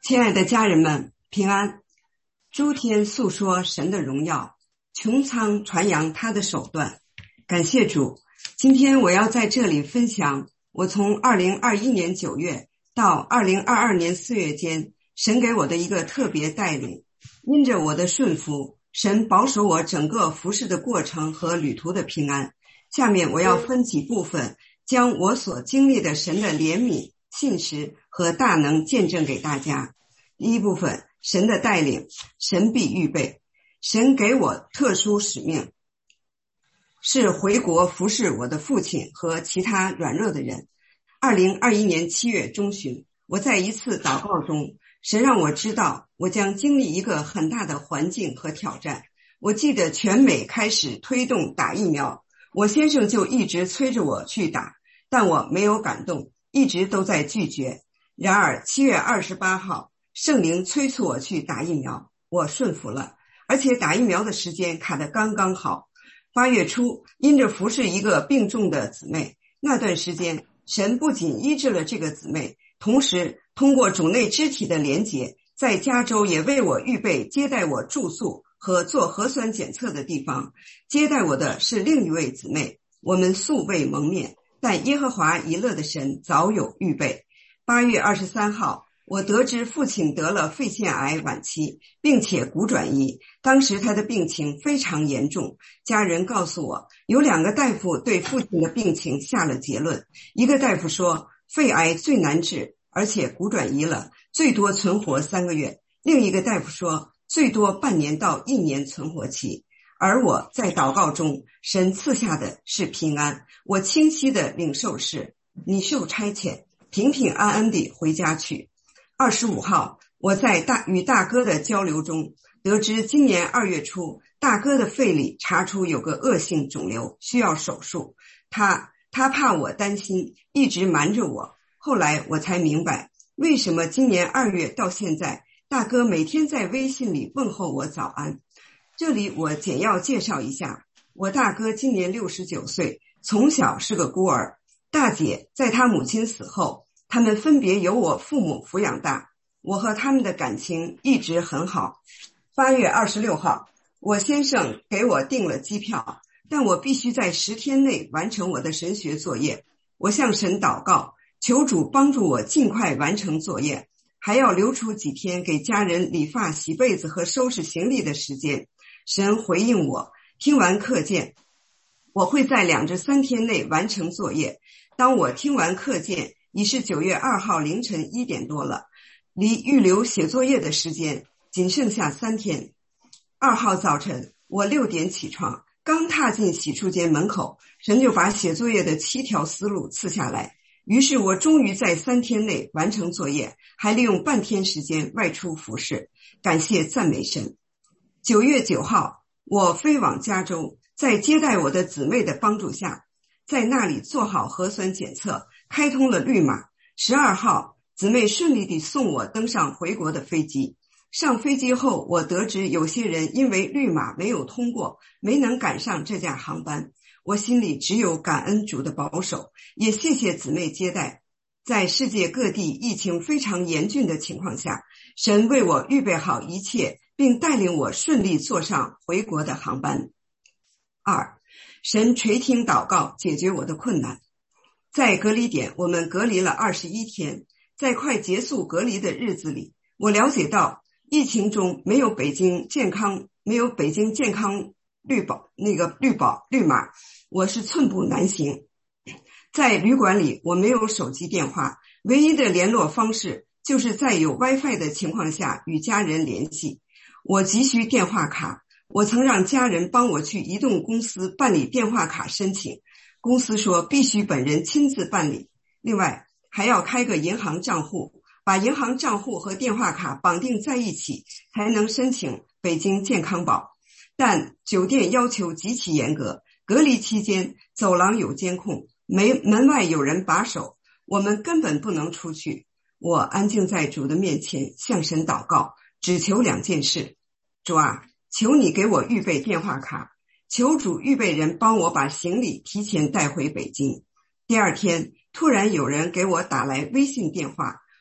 亲爱的家人们，平安！诸天诉说神的荣耀，穹苍传扬他的手段。感谢主，今天我要在这里分享我从2021年9月到2022年4月间，神给我的一个特别带领。因着我的顺服，神保守我整个服事的过程和旅途的平安。下面我要分几部分，将我所经历的神的怜悯、信实和大能见证给大家。第一部分，神的带领，神必预备。神给我特殊使命，是回国服侍我的父亲和其他软弱的人。2021年7月中旬，我在一次祷告中，神让我知道我将经历一个很大的环境和挑战。我记得全美开始推动打疫苗，我先生就一直催着我去打，但我没有感动，一直都在拒绝。然而7月28号，圣灵催促我去打疫苗，我顺服了，而且打疫苗的时间卡得刚刚好。8月初，因着服侍一个病重的姊妹，那段时间神不仅医治了这个姊妹，同时通过主内肢体的连结，在加州也为我预备接待我住宿和做核酸检测的地方。接待我的是另一位姊妹，我们素未谋面，但耶和华以勒的神早有预备。8月23号，我得知父亲得了肺腺癌晚期，并且骨转移。当时他的病情非常严重，家人告诉我，有2个大夫对父亲的病情下了结论。一个大夫说，肺癌最难治，而且骨转移了，最多存活3个月。另一个大夫说，最多半年到1年存活期。而我在祷告中，神赐下的是平安。我清晰的领受是，你受差遣，平平安安地回家去。25号，我在与大哥的交流中得知，今年2月初，大哥的肺里查出有个恶性肿瘤，需要手术。他怕我担心，一直瞒着我。后来我才明白，为什么今年2月到现在，大哥每天在微信里问候我早安。这里我简要介绍一下，我大哥今年69岁，从小是个孤儿。大姐在他母亲死后，他们分别由我父母抚养大，我和他们的感情一直很好。8月26号，我先生给我订了机票，但我必须在10天内完成我的神学作业。我向神祷告，求主帮助我尽快完成作业，还要留出几天给家人理发、洗被子和收拾行李的时间。神回应我，听完课件，我会在2至3天内完成作业。当我听完课件，已是9月2号凌晨1点多了，离预留写作业的时间仅剩下3天。2号早晨，我6点起床，刚踏进洗漱间门口，神就把写作业的7条思路赐下来。于是我终于在3天内完成作业，还利用半天时间外出服侍，感谢赞美神。9月9号，我飞往加州，在接待我的姊妹的帮助下，在那里做好核酸检测，开通了绿码。12号，姊妹顺利地送我登上回国的飞机。上飞机后，我得知有些人因为绿码没有通过，没能赶上这架航班。我心里只有感恩主的保守，也谢谢姊妹接待。在世界各地疫情非常严峻的情况下，神为我预备好一切，并带领我顺利坐上回国的航班。2. 神垂听祷告，解决我的困难。在隔离点，我们隔离了21天。在快结束隔离的日子里，我了解到疫情中没有北京健康绿码，我是寸步难行。在旅馆里，我没有手机电话，唯一的联络方式就是在有 WiFi 的情况下与家人联系。我急需电话卡，我曾让家人帮我去移动公司办理电话卡申请，公司说必须本人亲自办理，另外还要开个银行账户，把银行账户和电话卡绑定在一起，才能申请北京健康宝。但酒店要求极其严格，隔离期间走廊有监控，门外有人把守，我们根本不能出去。我安静在主的面前向神祷告，只求2件事。主啊，求你给我预备电话卡，求主预备人帮我把行李提前带回北京。第2天，突然有人给我打来微信电话，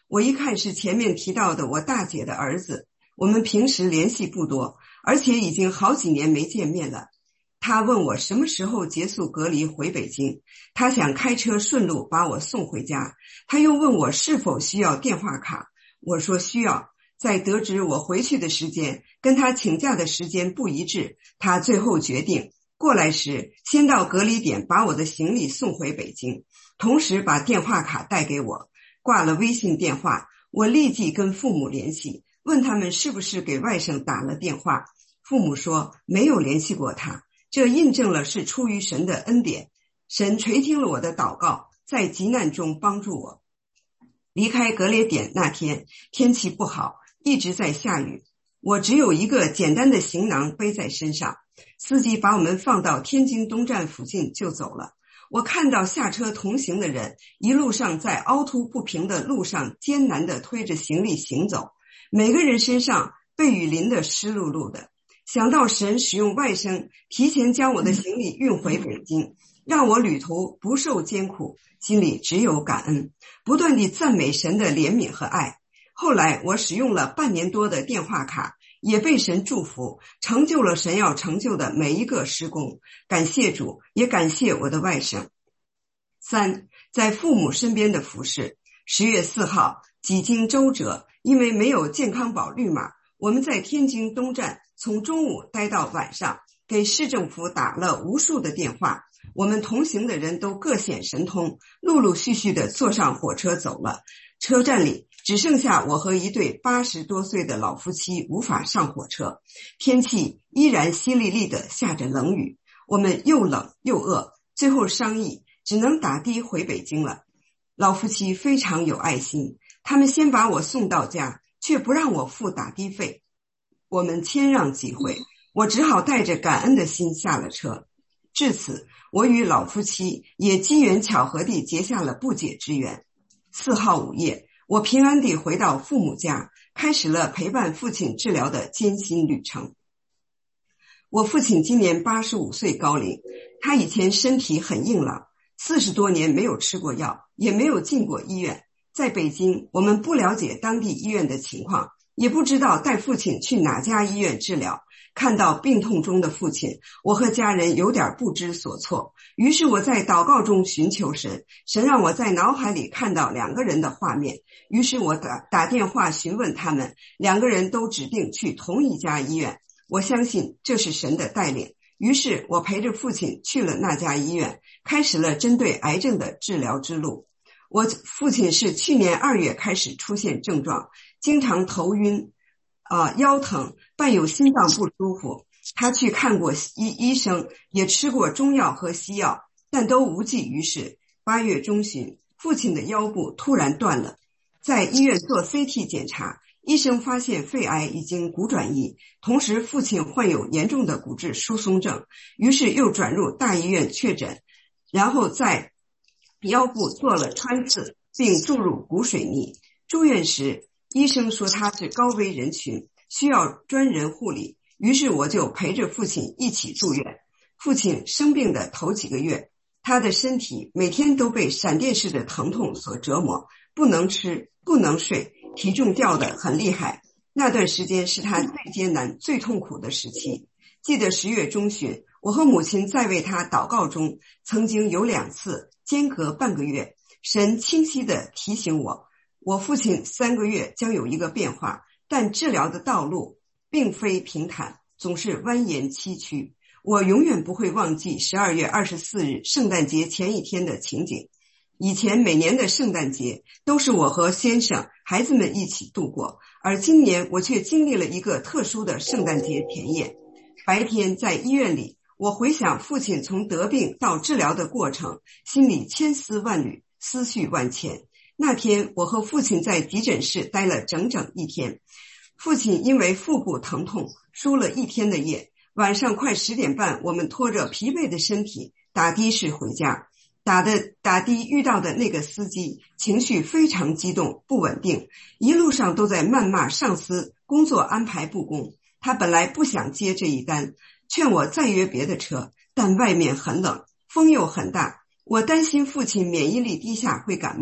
我一看是前面提到的我大姐的儿子，我们平时联系不多，而且已经好几年没见面了。他问我什么时候结束隔离回北京，他想开车顺路把我送回家。他又问我是否需要电话卡，我说需要。在得知我回去的时间跟他请假的时间不一致，他最后决定过来时先到隔离点把我的行李送回北京，同时把电话卡带给我。挂了微信电话，我立即跟父母联系，问他们是不是给外甥打了电话。父母说没有联系过他，这印证了是出于神的恩典，神垂听了我的祷告，在急难中帮助我。离开隔离点那天，天气不好，一直在下雨，我只有一个简单的行囊背在身上。司机把我们放到天津东站附近就走了。我看到下车同行的人一路上在凹凸不平的路上艰难地推着行李行走，每个人身上被雨淋得湿漉漉的。想到神使用外甥提前将我的行李运回北京，让我旅途不受艰苦，心里只有感恩，不断地赞美神的怜悯和爱。后来我使用了半年多的电话卡，也被神祝福，成就了神要成就的每一个施工。感谢主，也感谢我的外甥。3. 在父母身边的服侍。10月4号，几经周折，因为没有健康宝绿码，我们在天津东站从中午待到晚上，给市政府打了无数的电话。我们同行的人都各显神通，陆陆续续的坐上火车走了。车站里只剩下我和一对80多岁的老夫妻无法上火车，天气依然淅沥沥的下着冷雨，我们又冷又饿，最后商议只能打的回北京了。老夫妻非常有爱心，他们先把我送到家，却不让我付打的费。我们谦让几回，我只好带着感恩的心下了车。至此，我与老夫妻也机缘巧合地结下了不解之缘。4号午夜，我平安地回到父母家，开始了陪伴父亲治疗的艰辛旅程。我父亲今年85岁高龄，他以前身体很硬朗，40多年没有吃过药，也没有进过医院。在北京，我们不了解当地医院的情况，也不知道带父亲去哪家医院治疗。看到病痛中的父亲，我和家人有点不知所措。于是我在祷告中寻求神，神让我在脑海里看到2个人的画面。于是我打电话询问他们，2个人都指定去同一家医院。我相信这是神的带领。于是我陪着父亲去了那家医院，开始了针对癌症的治疗之路。我父亲是去年2月开始出现症状，经常头晕腰疼，伴有心脏不舒服。他去看过医生，也吃过中药和西药，但都无济于事。8月中旬，父亲的腰部突然断了，在医院做 CT 检查，医生发现肺癌已经骨转移，同时父亲患有严重的骨质疏松症，于是又转入大医院确诊，然后在腰部做了穿刺，并注入骨水泥。住院时，医生说他是高危人群，需要专人护理，于是我就陪着父亲一起住院。父亲生病的头几个月，他的身体每天都被闪电式的疼痛所折磨，不能吃，不能睡，体重掉得很厉害。那段时间是他最艰难、最痛苦的时期。记得10月中旬，我和母亲在为他祷告中，曾经有2次间隔半个月，神清晰地提醒我，我父亲3个月将有一个变化，但治疗的道路并非平坦，总是蜿蜒崎岖。我永远不会忘记12月24日圣诞节前一天的情景。以前每年的圣诞节都是我和先生、孩子们一起度过，而今年我却经历了一个特殊的圣诞节田野。白天在医院里，我回想父亲从得病到治疗的过程，心里千丝万缕，思绪万千。那天我和父亲在急诊室待了整整1天，父亲因为腹部疼痛输了1天的液，晚上快10点半，我们拖着疲惫的身体打的士回家。打的遇到的那个司机情绪非常激动，不稳定，一路上都在谩骂上司工作安排不公。他本来不想接这一单，劝我再约别的车，但外面很冷，风又很大，我担心父亲免疫力低下会感冒。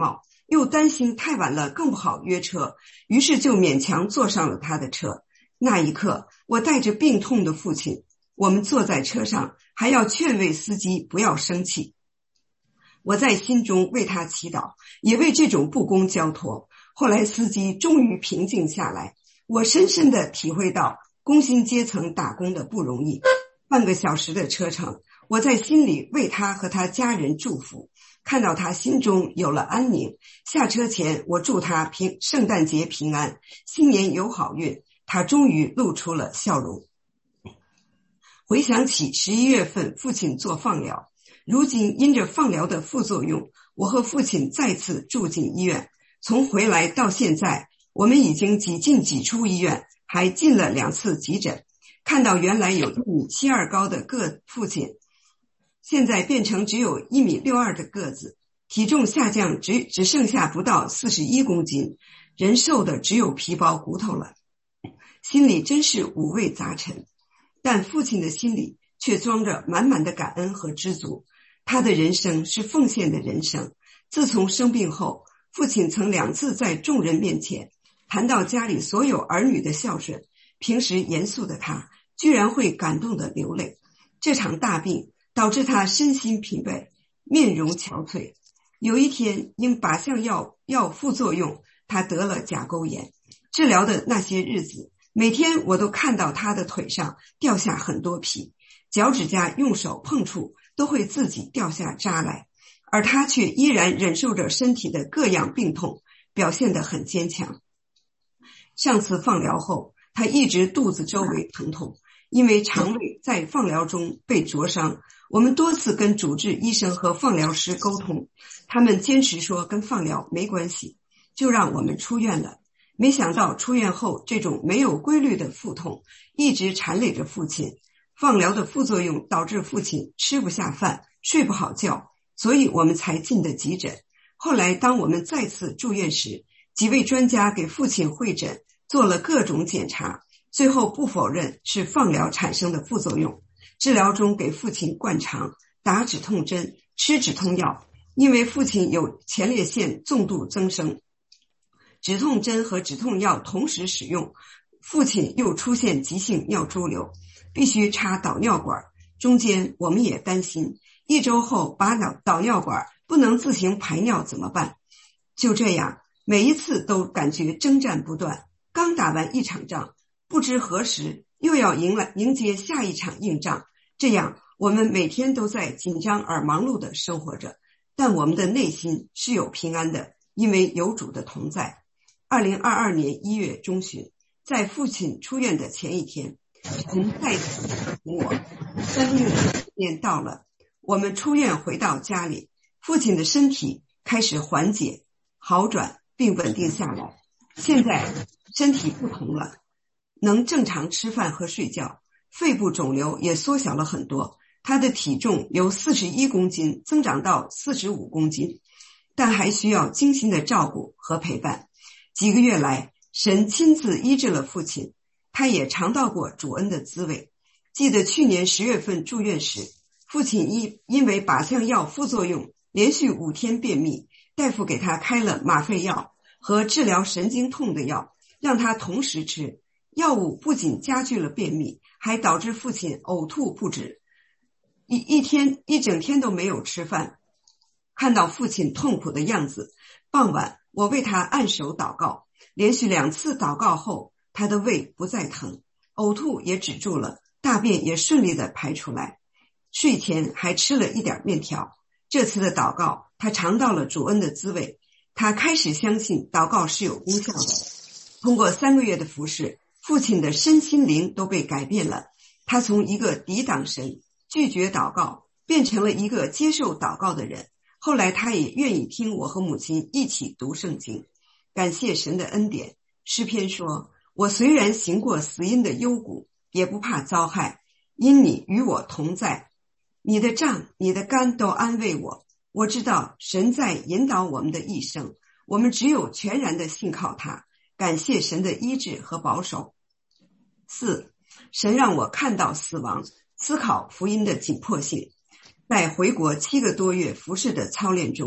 又担心太晚了更不好约车，于是就勉强坐上了他的车。那一刻，我带着病痛的父亲，我们坐在车上，还要劝慰司机不要生气。我在心中为他祈祷，也为这种不公交托。后来司机终于平静下来，我深深地体会到工薪阶层打工的不容易。半个小时的车程，我在心里为他和他家人祝福，看到他心中有了安宁。下车前，我祝他圣诞节平安，新年有好运。他终于露出了笑容。回想起11月份父亲做放疗，如今因着放疗的副作用，我和父亲再次住进医院。从回来到现在，我们已经几进几出医院，还进了2次急诊。看到原来有1.72米高的父亲，现在变成只有1.62米的个子，体重下降只剩下不到41公斤，人瘦的只有皮包骨头了。心里真是五味杂陈，但父亲的心里却装着满满的感恩和知足。他的人生是奉献的人生。自从生病后，父亲曾2次在众人面前谈到家里所有儿女的孝顺，平时严肃的他居然会感动的流泪。这场大病导致他身心疲惫，面容憔悴。有一天因靶向药副作用，他得了甲沟炎。治疗的那些日子，每天我都看到他的腿上掉下很多皮，脚趾甲用手碰触都会自己掉下渣来，而他却依然忍受着身体的各样病痛，表现得很坚强。上次放疗后，他一直肚子周围疼痛，因为肠胃在放疗中被灼伤。我们多次跟主治医生和放疗师沟通，他们坚持说跟放疗没关系，就让我们出院了。没想到出院后，这种没有规律的腹痛一直缠累着父亲。放疗的副作用导致父亲吃不下饭，睡不好觉，所以我们才进的急诊。后来当我们再次住院时，几位专家给父亲会诊，做了各种检查，最后不否认是放疗产生的副作用。治疗中给父亲灌肠、打止痛针、吃止痛药，因为父亲有前列腺重度增生，止痛针和止痛药同时使用，父亲又出现急性尿潴留，必须插导尿管。中间我们也担心1周后拔导尿管不能自行排尿怎么办。就这样每一次都感觉征战不断，刚打完一场仗，不知何时又要迎接下一场硬仗。这样我们每天都在紧张而忙碌地生活着，但我们的内心是有平安的，因为有主的同在。2022年1月中旬，在父亲出院的前一天，神再次提醒我，生命的时间到了。我们出院回到家里，父亲的身体开始缓解、好转并稳定下来。现在身体不同了，能正常吃饭和睡觉，肺部肿瘤也缩小了很多。他的体重由41公斤增长到45公斤，但还需要精心的照顾和陪伴。几个月来，神亲自医治了父亲，他也尝到过主恩的滋味。记得去年10月份住院时，父亲因为靶向药副作用连续5天便秘，大夫给他开了吗啡药和治疗神经痛的药，让他同时吃。药物不仅加剧了便秘，还导致父亲呕吐不止，一整天都没有吃饭。看到父亲痛苦的样子，傍晚我为他按手祷告，连续2次祷告后，他的胃不再疼，呕吐也止住了，大便也顺利地排出来。睡前还吃了一点面条。这次的祷告，他尝到了主恩的滋味，他开始相信祷告是有功效的。通过3个月的服侍，父亲的身心灵都被改变了。他从一个抵挡神、拒绝祷告，变成了一个接受祷告的人。后来他也愿意听我和母亲一起读圣经。感谢神的恩典。诗篇说，我虽然行过死荫的幽谷，也不怕遭害，因你与我同在。你的杖、你的竿都安慰我。我知道神在引导我们的一生，我们只有全然的信靠他。感谢神的医治和保守。4. 神让我看到死亡，思考福音的紧迫性。在回国7个多月服侍的操练中，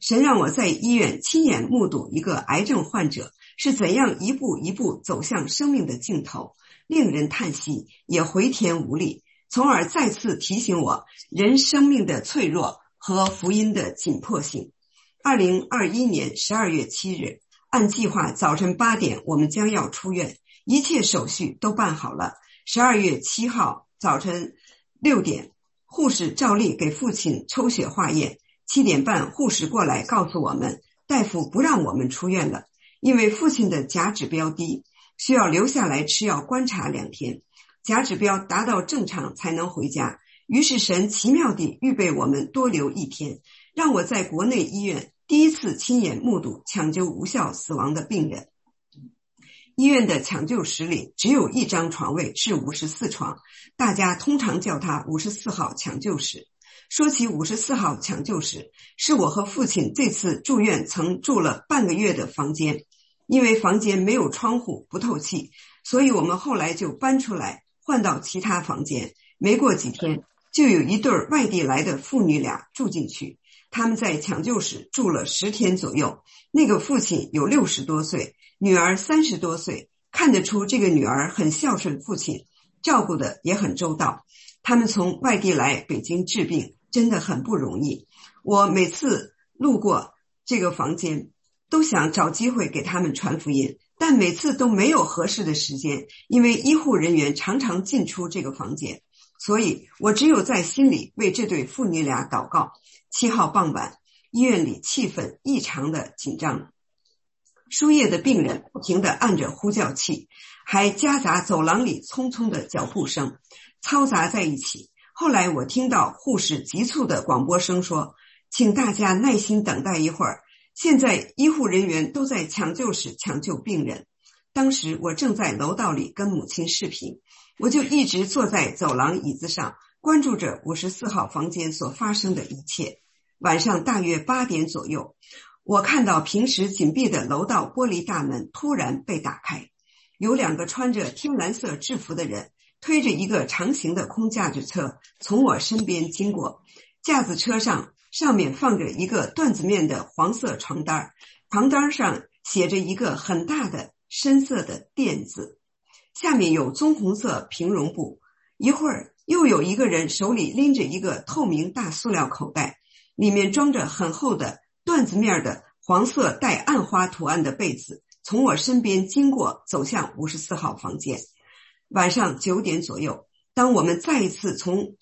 神让我在医院亲眼目睹一个癌症患者是怎样一步一步走向生命的尽头，令人叹息，也回天无力，从而再次提醒我人生命的脆弱和福音的紧迫性。2021年12月7日，按计划早晨8点我们将要出院，一切手续都办好了。12月7号早晨6点，护士照例给父亲抽血化验。7点半，护士过来告诉我们，大夫不让我们出院了，因为父亲的钾指标低，需要留下来吃药观察2天，钾指标达到正常才能回家。于是神奇妙地预备我们多留1天，让我在国内医院第一次亲眼目睹抢救无效死亡的病人。医院的抢救室里只有1张床位，是54床，大家通常叫它54号抢救室。说起54号抢救室，是我和父亲这次住院曾住了半个月的房间，因为房间没有窗户不透气，所以我们后来就搬出来换到其他房间。没过几天，就有一对外地来的父女俩住进去，他们在抢救室住了10天左右。那个父亲有60多岁，女儿30多岁，看得出这个女儿很孝顺父亲，照顾的也很周到。他们从外地来北京治病，真的很不容易。我每次路过这个房间，都想找机会给他们传福音，但每次都没有合适的时间，因为医护人员常常进出这个房间，所以我只有在心里为这对父女俩祷告。7号傍晚，医院里气氛异常的紧张，输液的病人不停地按着呼叫器，还夹杂走廊里匆匆的脚步声，嘈杂在一起。后来我听到护士急促的广播声说，请大家耐心等待一会儿，现在医护人员都在抢救室抢救病人。当时我正在楼道里跟母亲视频，我就一直坐在走廊椅子上，关注着54号房间所发生的一切。晚上大约8点左右，我看到平时紧闭的楼道玻璃大门突然被打开，有2个穿着天蓝色制服的人推着一个长形的空架子车从我身边经过，架子车上面放着一个缎子面的黄色床单，床单上写着一个很大的深色的垫字，下面有棕红色平绒布。一会儿又有一个人手里拎着一个透明大塑料口袋，里面装着很厚的缎子面的黄色带暗花图案的被子，从我身边经过走向54号房间。晚上9点左右，当他们再一次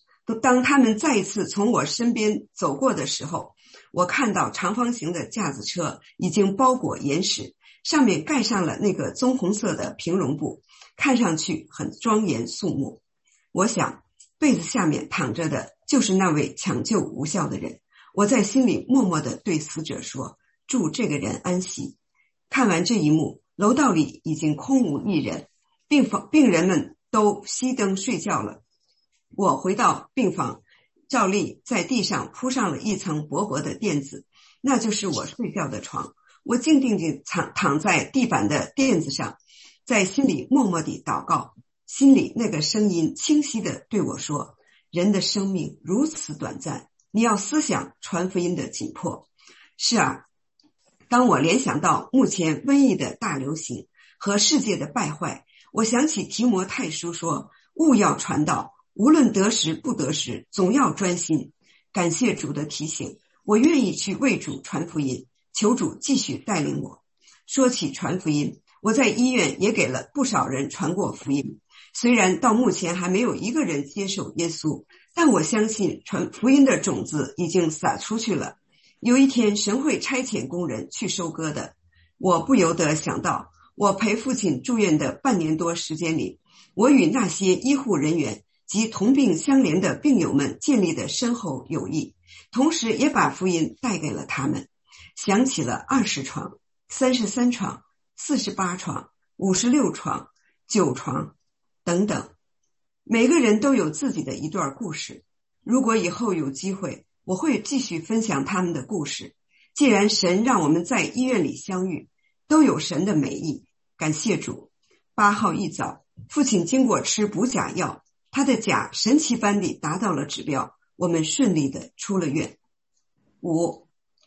从我身边走过的时候，我看到长方形的架子车已经包裹严实，上面盖上了那个棕红色的平绒布，看上去很庄严肃穆。我想被子下面躺着的就是那位抢救无效的人，我在心里默默地对死者说，祝这个人安息。看完这一幕，楼道里已经空无一人，病人们都熄灯睡觉了。我回到病房，照例在地上铺上了一层薄薄的垫子，那就是我睡觉的床。我静静地躺在地板的垫子上，在心里默默地祷告，心里那个声音清晰地对我说，人的生命如此短暂，你要思想传福音的紧迫。是啊，当我联想到目前瘟疫的大流行和世界的败坏，我想起提摩太书说，务要传道，无论得时不得时，总要专心。感谢主的提醒，我愿意去为主传福音，求主继续带领我。说起传福音，我在医院也给了不少人传过福音，虽然到目前还没有一个人接受耶稣，但我相信传福音的种子已经撒出去了。有一天神会差遣工人去收割的。我不由得想到，我陪父亲住院的半年多时间里，我与那些医护人员及同病相怜的病友们建立的深厚友谊，同时也把福音带给了他们。想起了20床、33床、48床、56床、9床等等，每个人都有自己的一段故事。如果以后有机会，我会继续分享他们的故事。既然神让我们在医院里相遇，都有神的美意，感谢主。8号一早，父亲经过吃补钾药，他的钾神奇般地达到了指标，我们顺利地出了院。5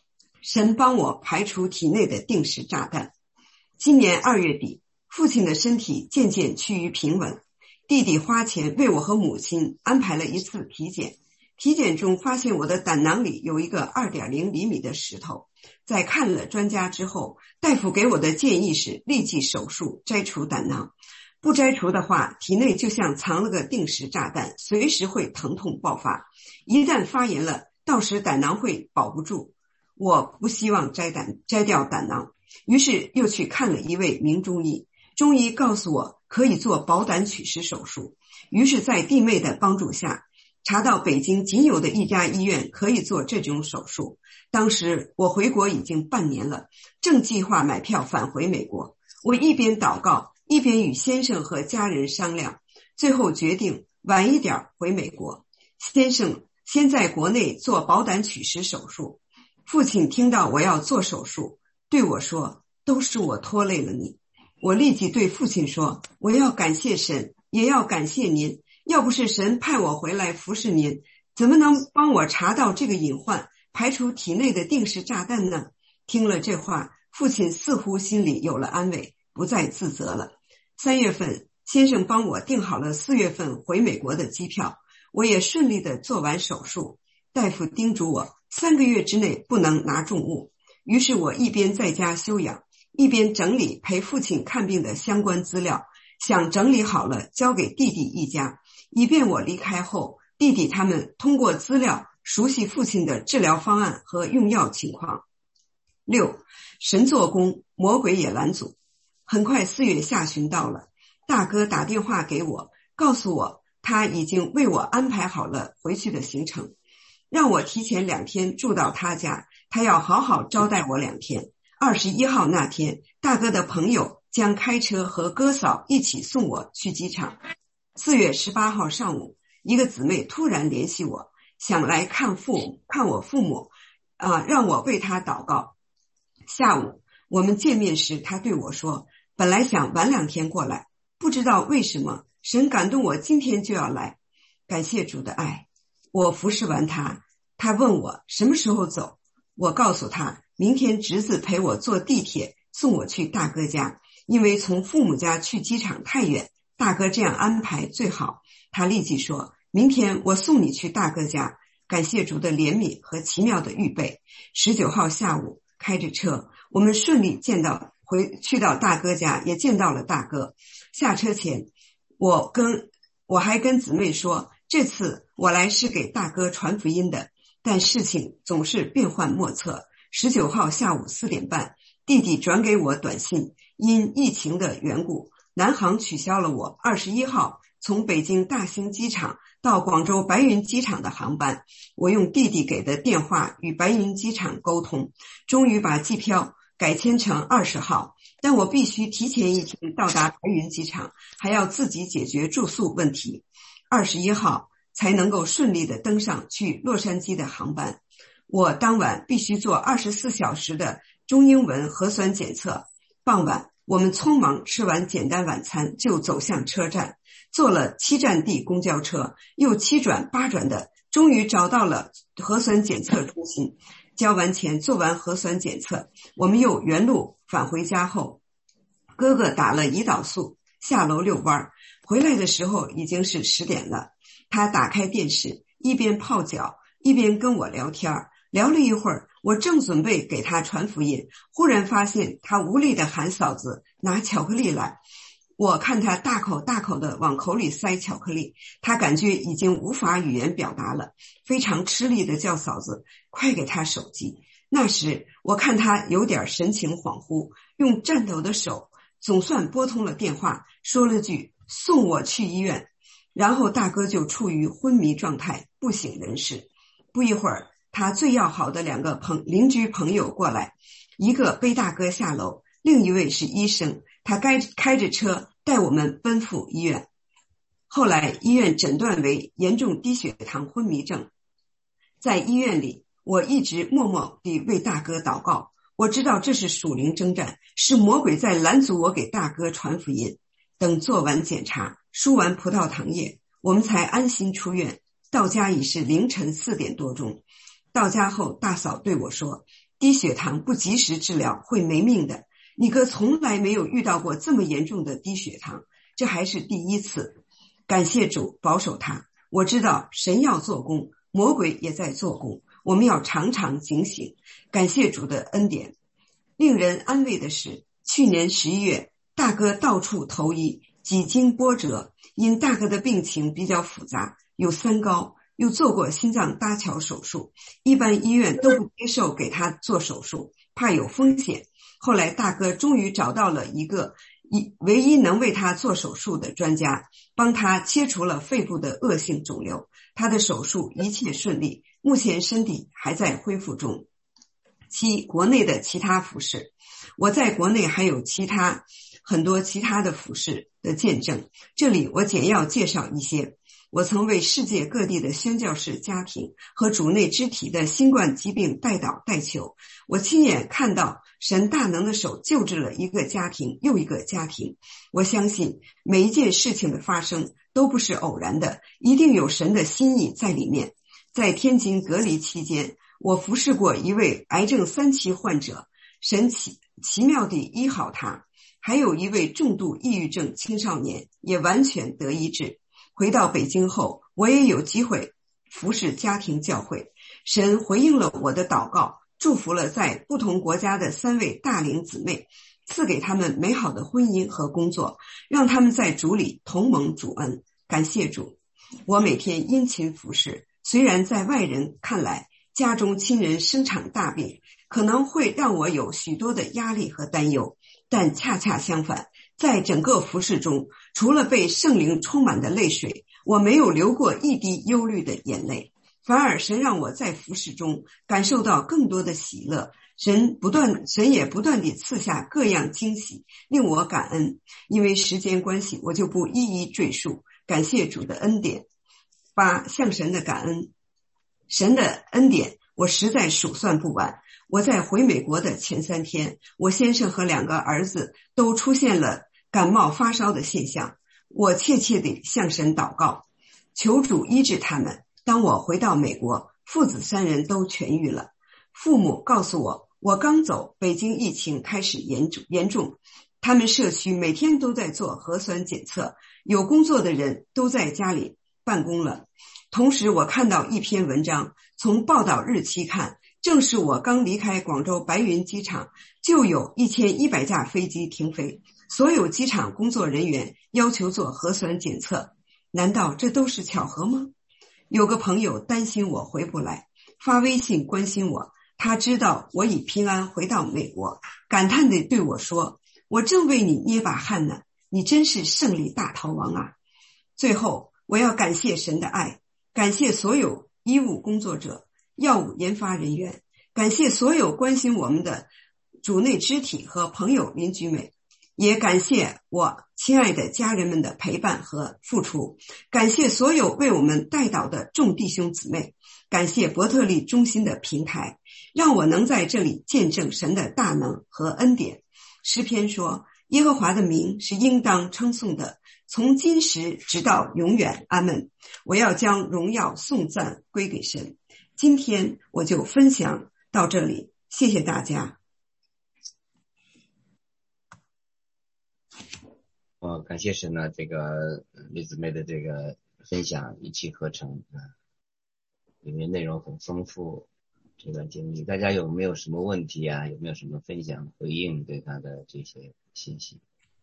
神帮我排除体内的定时炸弹。今年2月底，父亲的身体渐渐趋于平稳，弟弟花钱为我和母亲安排了一次体检。体检中发现我的胆囊里有一个 2.0 厘米的石头，在看了专家之后，大夫给我的建议是立即手术摘除胆囊，不摘除的话，体内就像藏了个定时炸弹，随时会疼痛爆发，一旦发炎了，到时胆囊会保不住。我不希望摘掉胆囊，于是又去看了一位名中医，中医告诉我可以做保胆取石手术，于是在弟妹的帮助下，查到北京仅有的一家医院可以做这种手术。当时我回国已经半年了，正计划买票返回美国。我一边祷告，一边与先生和家人商量，最后决定晚一点回美国。先生先在国内做保胆取石手术。父亲听到我要做手术，对我说，都是我拖累了你。我立即对父亲说，我要感谢神，也要感谢您，要不是神派我回来服侍您，怎么能帮我查到这个隐患，排除体内的定时炸弹呢？听了这话，父亲似乎心里有了安慰，不再自责了。3月份，先生帮我订好了4月份回美国的机票，我也顺利的做完手术。大夫叮嘱我3个月之内不能拿重物，于是我一边在家休养，一边整理陪父亲看病的相关资料，想整理好了交给弟弟一家，以便我离开后，弟弟他们通过资料熟悉父亲的治疗方案和用药情况。6. 神做工，魔鬼也拦阻。很快4月下旬到了，大哥打电话给我，告诉我他已经为我安排好了回去的行程，让我提前2天住到他家，他要好好招待我2天。21号那天，大哥的朋友将开车和哥嫂一起送我去机场。4月18号上午，一个姊妹突然联系我，想来看我父母，让我为他祷告。下午我们见面时，他对我说，本来想晚2天过来，不知道为什么神感动我今天就要来。感谢主的爱，我服侍完他，他问我什么时候走，我告诉他明天侄子陪我坐地铁送我去大哥家，因为从父母家去机场太远，大哥这样安排最好。他立即说，明天我送你去大哥家。感谢主的怜悯和奇妙的预备。19号下午开着车，我们顺利去到大哥家，也见到了大哥。下车前，我还跟姊妹说，这次我来是给大哥传福音的，但事情总是变幻莫测。19号下午4点半，弟弟转给我短信，因疫情的缘故，南航取消了我21号从北京大兴机场到广州白云机场的航班。我用弟弟给的电话与白云机场沟通，终于把机票改签成20号，但我必须提前1天到达白云机场，还要自己解决住宿问题。21号才能够顺利的登上去洛杉矶的航班。我当晚必须做24小时的中英文核酸检测。傍晚，我们匆忙吃完简单晚餐就走向车站，坐了7站地公交车，又7转8转的，终于找到了核酸检测中心。交完钱，做完核酸检测，我们又原路返回家后，哥哥打了胰岛素，下楼遛弯，回来的时候已经是10点了。他打开电视，一边泡脚一边跟我聊天，聊了一会儿，我正准备给他传福音，忽然发现他无力地喊嫂子拿巧克力来。我看他大口大口地往口里塞巧克力，他感觉已经无法语言表达了，非常吃力地叫嫂子快给他手机。那时我看他有点神情恍惚，用颤抖的手总算拨通了电话，说了句送我去医院，然后大哥就处于昏迷状态，不省人事。不一会儿，他最要好的2个邻居朋友过来，一个背大哥下楼，另一位是医生，他开着车带我们奔赴医院。后来医院诊断为严重低血糖昏迷症。在医院里，我一直默默地为大哥祷告，我知道这是属灵征战，是魔鬼在拦阻我给大哥传福音。等做完检查，输完葡萄糖液，我们才安心出院。到家已是凌晨4点多钟。到家后，大嫂对我说， 低血糖不及时治疗会没命的。尼哥从来没有遇到过这么严重的低血糖，这还是第一次。感谢主保守他。我知道神要做工，魔鬼也在做工，我们要常常警醒。感谢主的恩典。令人安慰的是，去年11月，大哥到处投医，几经波折，因大哥的病情比较复杂，有三高，又做过心脏搭桥手术，一般医院都不接受给他做手术，怕有风险。后来大哥终于找到了一个唯一能为他做手术的专家，帮他切除了肺部的恶性肿瘤。他的手术一切顺利，目前身体还在恢复中。国内的其他服事，我在国内还有很多其他的服事的见证，这里我简要介绍一些。我曾为世界各地的宣教士家庭和主内肢体的新冠疾病代祷代求，我亲眼看到神大能的手救治了一个家庭又一个家庭。我相信每一件事情的发生都不是偶然的，一定有神的心意在里面。在天津隔离期间，我服侍过一位癌症3期患者，神奇妙地医好他，还有一位重度抑郁症青少年也完全得医治。回到北京后，我也有机会服侍家庭教会，神回应了我的祷告，祝福了在不同国家的3位大龄姊妹，赐给他们美好的婚姻和工作，让他们在主里同蒙主恩。感谢主。我每天殷勤服侍，虽然在外人看来家中亲人生场大病，可能会让我有许多的压力和担忧，但恰恰相反，在整个服事中，除了被圣灵充满的泪水，我没有流过一滴忧虑的眼泪，反而神让我在服事中感受到更多的喜乐。神也不断地赐下各样惊喜，令我感恩。因为时间关系，我就不一一赘述。感谢主的恩典。8. 向神的感恩。神的恩典我实在数算不完。我在回美国的前3天，我先生和2个儿子都出现了感冒发烧的现象，我切切地向神祷告，求主医治他们。当我回到美国，父子3人都痊愈了。父母告诉我，我刚走，北京疫情开始严重，他们社区每天都在做核酸检测，有工作的人都在家里办公了。同时我看到一篇文章，从报道日期看，正是我刚离开广州白云机场，就有1100架飞机停飞，所有机场工作人员要求做核酸检测。难道这都是巧合吗？有个朋友担心我回不来，发微信关心我，他知道我已平安回到美国，感叹地对我说，我正为你捏把汗呢，你真是胜利大逃亡啊。最后我要感谢神的爱，感谢所有医务工作者、药物研发人员，感谢所有关心我们的主内肢体和朋友邻居们，也感谢我亲爱的家人们的陪伴和付出，感谢所有为我们代祷的众弟兄姊妹，感谢伯特利中心的平台，让我能在这里见证神的大能和恩典。诗篇说，耶和华的名是应当称颂的，从今时直到永远。阿们。我要将荣耀颂赞归给神。今天我就分享到这里，谢谢大家。 感谢神呢，这个李姊妹的这个分享一气呵成因为内容很丰富。这段经历大家有没有什么问题啊？有没有什么分享回应对他的这些信息？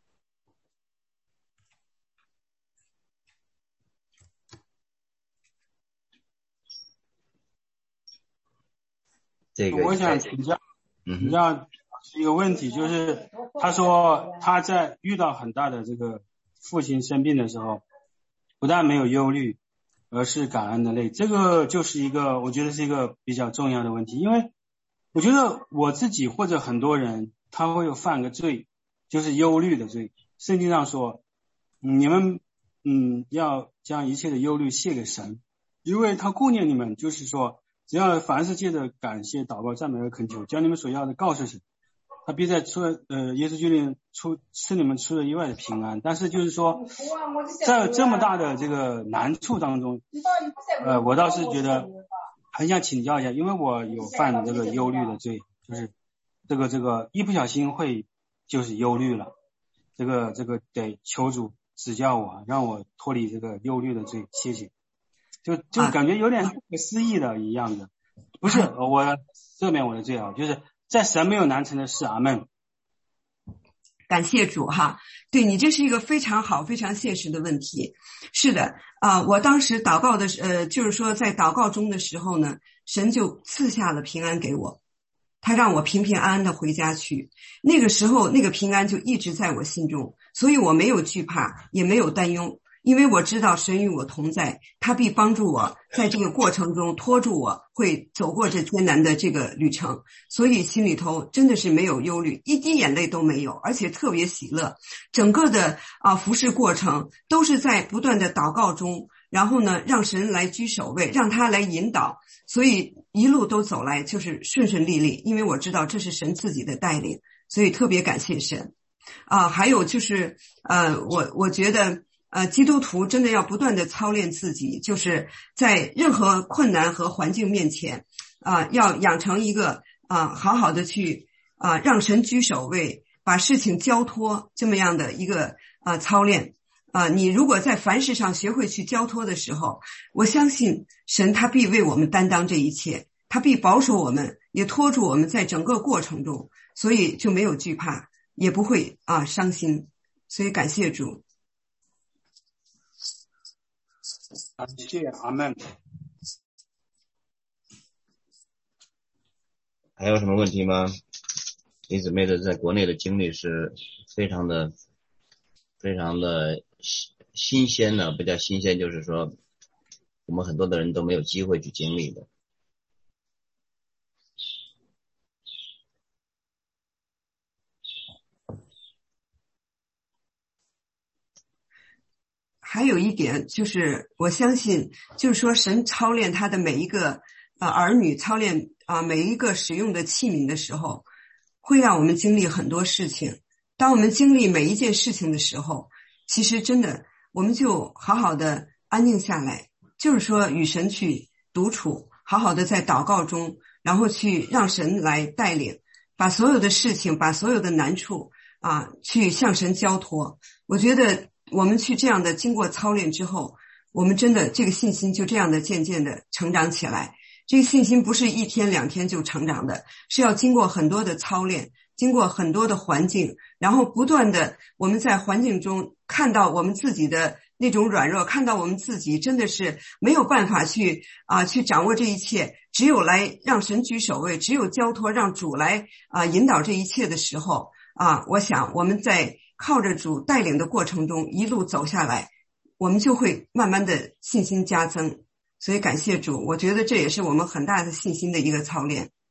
我想请教一个问题，就是他说他在遇到很大的这个父亲生病的时候，不但没有忧虑，而是感恩的泪。这个就是一个我觉得是一个比较重要的问题，因为我觉得我自己或者很多人他会有犯个罪，就是忧虑的罪。圣经上说你们要将一切的忧虑卸给神，因为他顾念你们，就是说只要凡事借着感谢祷告赞美和恳求，将你们所要的告诉神，他必在耶稣基督赐你们出了意外的平安。但是就是说在这么大的这个难处当中我倒是觉得很想请教一下，因为我有犯这个忧虑的罪， 就是这个一不小心会就是忧虑了，这个得求主指教我，让我脱离这个忧虑的罪，谢谢。就感觉有点不可思议的一样的，不是我赦免我的罪啊，就是在神没有难成的事，阿们。 感谢主哈，对，你这是一个非常好非常现实的问题。是的我当时祷告的就是说在祷告中的时候呢，神就赐下了平安给我，他让我平平安安的回家去。那个时候那个平安就一直在我心中，所以我没有惧怕也没有担忧，因为我知道神与我同在，他必帮助我在这个过程中拖住我，会走过这艰难的这个旅程，所以心里头真的是没有忧虑，一滴眼泪都没有，而且特别喜乐。整个的服事过程都是在不断的祷告中，然后呢让神来居首位，让他来引导，所以一路都走来就是顺顺利利，因为我知道这是神自己的带领，所以特别感谢神还有就是我觉得基督徒真的要不断的操练自己，就是在任何困难和环境面前要养成一个好好的去让神居首位，把事情交托这么样的一个操练你如果在凡事上学会去交托的时候，我相信神他必为我们担当这一切，他必保守我们，也拖住我们在整个过程中，所以就没有惧怕，也不会伤心，所以感谢主。 感谢阿们。 还有什么问题吗？李姊妹的在国内的经历是非常的新鲜的，不叫新鲜，就是说我们很多的人都没有机会去经历的。 还有一点就是我相信就是说神操练他的每一个儿女，操练每一个使用的器皿的时候，会让我们经历很多事情。当我们经历每一件事情的时候，其实真的我们就好好的安静下来，就是说与神去独处，好好的在祷告中，然后去让神来带领，把所有的事情，把所有的难处去向神交托。我觉得我们去这样的经过操练之后，我们真的这个信心就这样的渐渐的成长起来。这个信心不是一天两天就成长的，是要经过很多的操练，经过很多的环境，然后不断的我们在环境中看到我们自己的那种软弱，看到我们自己真的是没有办法去掌握这一切，只有来让神居首位，只有交托让主来引导这一切的时候我想我们在靠着主带领的过程中一路走下来，我们就会慢慢的信心加增。所以感谢主，我觉得这也是我们很大的信心的一个操练。